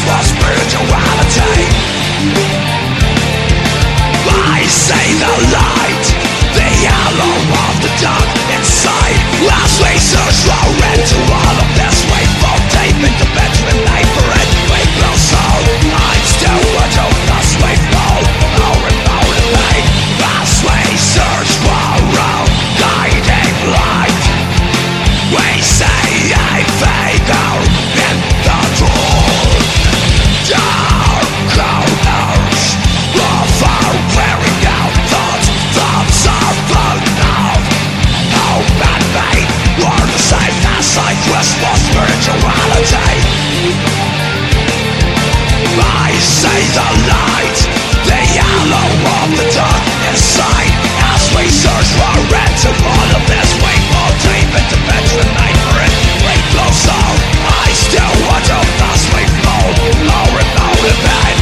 quest for spirituality. I say the light, the yellow of the dark inside. As we search for into all of this, we fall deep into bedroom night for it. We will soul, I'm still what of us we fall. More and more in pain. As we search for a guiding light, we say a figure in the dark. Dark corners of our wearing out thoughts. Thoughts are full of hope and pain. We're the same as I quest for spirituality. I say the light, the yellow of the dark inside. As we search for into all of this, we fall deep into bedroom night for it. We close all, I still want to thus we fall. More and more in pain.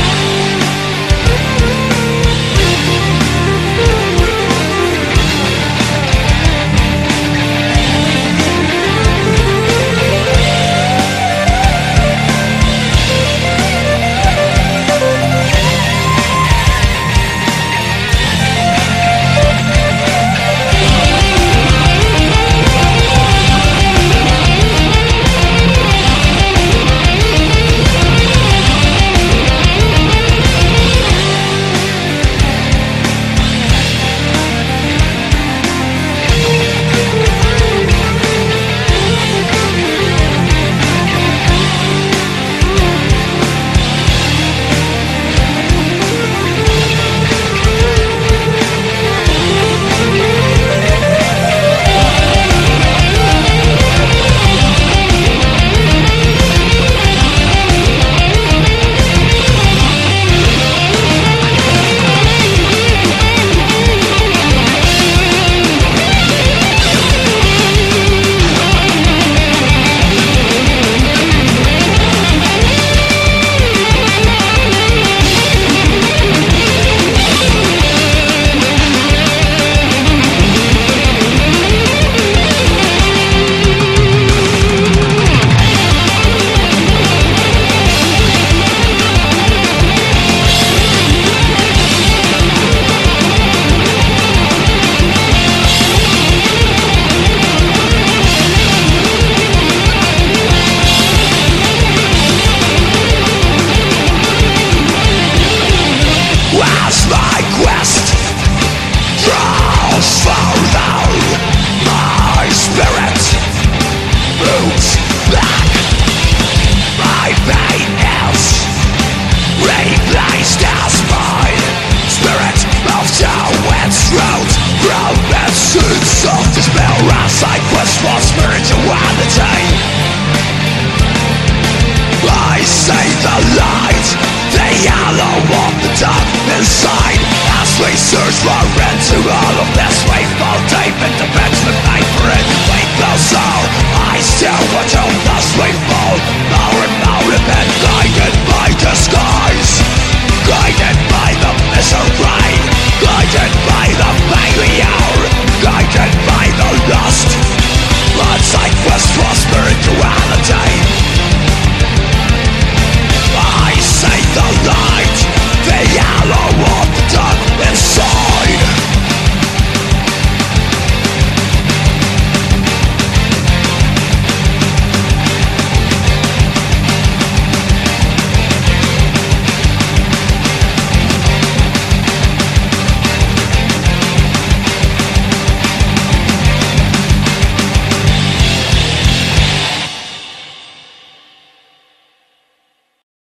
As my quest draws further, my spirit moves back. My pain is replaced as my spirit moves to its root. From the suits of despair as I quest for spirituality. I say the light, the yellow of the dark inside. As we search for into